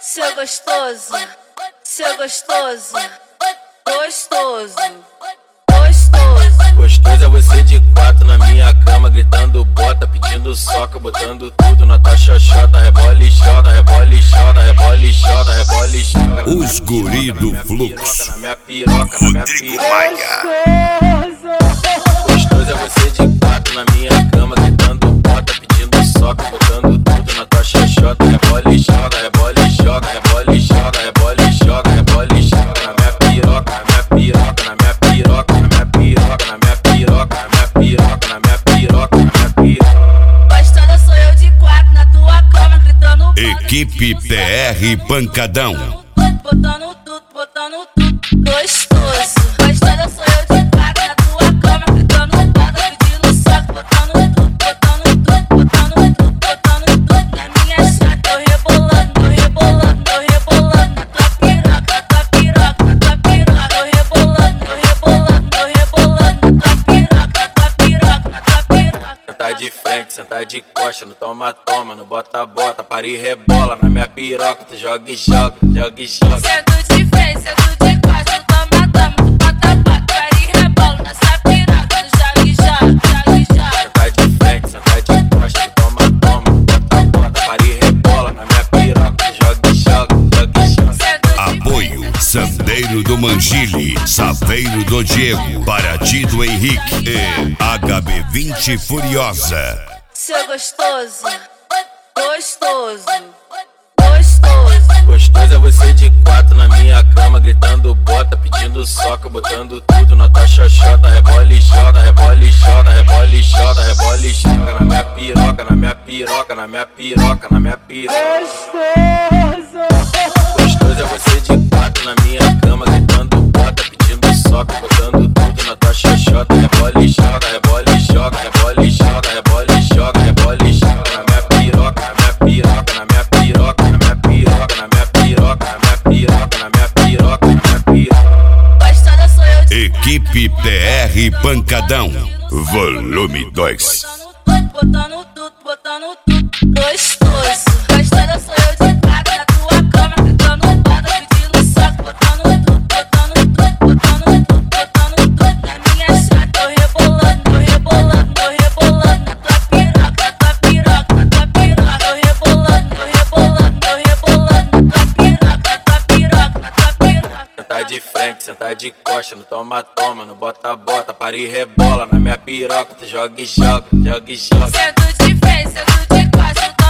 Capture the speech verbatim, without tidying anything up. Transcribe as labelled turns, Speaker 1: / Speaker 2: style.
Speaker 1: Seu gostoso, seu gostoso, gostoso, gostoso.
Speaker 2: Gostoso é você de quatro na minha cama, gritando bota, pedindo soca, botando tudo na tua xoxota. Rebole e chota, rebole e chota, rebole e chota, rebole e chota.
Speaker 3: Os guri do fluxo.
Speaker 2: Na minha piroca, na minha piroca. Gostoso é você de quatro na minha cama, gritando bota, pedindo soca, botando tudo na tua xoxota. Rebole e chota, rebole e chota, rebole e chota, rebole e chota, rebole e chota. Na minha piroca, na minha piroca, na minha piroca, na minha piroca, na minha piroca, na minha piroca, na minha piroca, na minha piroca.
Speaker 1: Gostosa sou eu de quatro na tua cama, gritando
Speaker 3: Equipe P R Pancadão.
Speaker 1: botando tudo, botando tudo, gostoso. Gostosa sou eu de quatro na tua cama, gritando bota, pedindo soco, botando tudo, botando tudo, botando tudo, botando tudo na minha chata. Tô rebolando, tô rebolando, tô rebolando na tua piroca, na tua piroca, na tua piroca. Tô rebolando, tô rebolando, tô rebolando na tua piroca, na tua piroca, na tua piroca.
Speaker 2: Sentar de frente, sentar de costa, no toma-toma, no bota-bota, para e rebola na minha piroca, tu joga e joga, joga e joga.
Speaker 1: Sendo de frente, sendo de costa, toma, toma, tu bota, bota, para e rebola nessa piroca, tu joga e joga, joga e joga.
Speaker 2: Sentar de frente, sentar de costa, no toma-toma, no bota-bota, para e rebola na minha piroca, tu joga e joga, joga e joga.
Speaker 3: Apoio Sandeiro do Mangile, Saveiro do Diego, Paraty do Henrique e H B vinte Furiosa.
Speaker 1: Seu gostoso, gostoso, gostoso.
Speaker 2: Gostoso é você de quatro na minha cama, gritando bota, pedindo soca, botando tudo na tua xoxota. Rebole e chota, rebole e chota, rebole e chota, rebole e chota. Na minha piroca, na minha piroca, na minha piroca, na minha piroca. Gostoso é você de quatro na minha cama, gritando bota, pedindo soca, botando tudo na tua xoxota. Rebole e chota, rebole e chota, rebole e chota, rebole e chota, rebole e chota. Na minha piroca, na minha piroca, na minha piroca, na minha piroca, na minha piroca, na minha piroca, na minha piroca, na minha piroca.
Speaker 1: Gostosa sou eu de
Speaker 3: Equipe P R Pancadão, volume dois.
Speaker 1: botando tudo, botando tudo, gostoso. Gostosa sou eu de quatro na tua cama, gritando bota, pedindo soco, botando tudo, botando tudo, botando tudo, botando tudo na minha chata. Tô rebolando, tô rebolando, tô rebolando na tua piroca, na tua piroca, na tua piroca. Tô rebolando, tô rebolando, tô rebolando na tua piroca, na tua piroca, na tua piroca.
Speaker 2: Sentar de frente, sentar de costa, no toma-toma, no bota-bota, para e rebola na minha piroca, tu joga e joga, joga e joga.
Speaker 1: Sendo de frente, sendo de costa,